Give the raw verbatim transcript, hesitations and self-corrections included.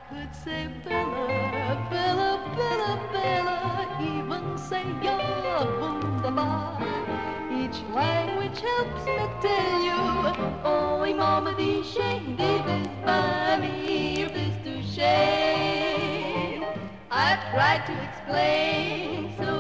could say Bella, Bella, Bella, Bella, even say ja, wunderbar. Each language helps me tell you, oh, mama, die schön, die bist bei mir, bist du schön. I tried to explain so